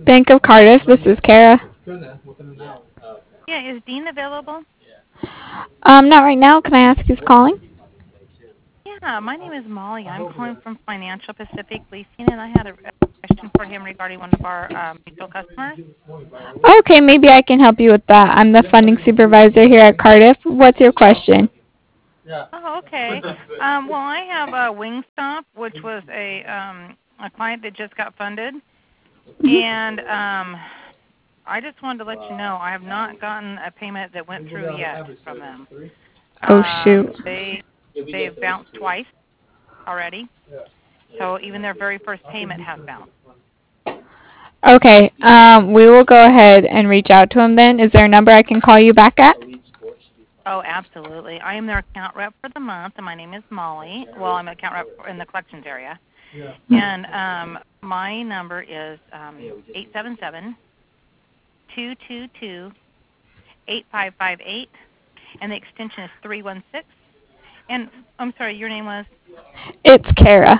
Bank of Cardiff, this is Kara. Yeah, is Dean available? Not right now. Can I ask who's calling? Yeah, my name is Molly. I'm calling from Financial Pacific Leasing, and I had a question for him regarding one of our mutual customers. Okay, maybe I can help you with that. I'm the funding supervisor here at Cardiff. What's your question? Oh, okay. Well, I have Wingstop, which was a client that just got funded, Mhm. and I just wanted to let you know I have not gotten a payment that went through yet from them. Oh shoot. They've bounced twice already, so even their very first payment has bounced. Okay, we will go ahead and reach out to him then. Is there a number I can call you back at? Oh, absolutely. I am their account rep for the month, and my name is Molly. Well, I'm an account rep in the collections area. And my number is 877-222-8558, and the extension is 316. And I'm sorry, your name was? It's Kara.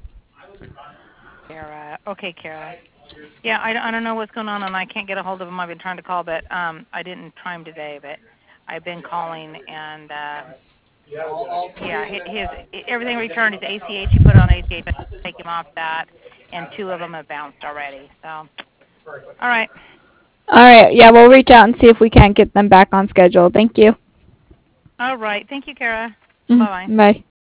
Kara. Okay, Kara. Yeah, I don't know what's going on, and I can't get a hold of him. I've been trying to call, but I didn't try him today, but I've been calling, and yeah, everything returned is ACH. He put it on ACH. I take him off that, and two of them have bounced already. So, all right. All right, yeah, we'll reach out and see if we can't get them back on schedule. Thank you. All right. Thank you, Kara. Bye-bye. Bye.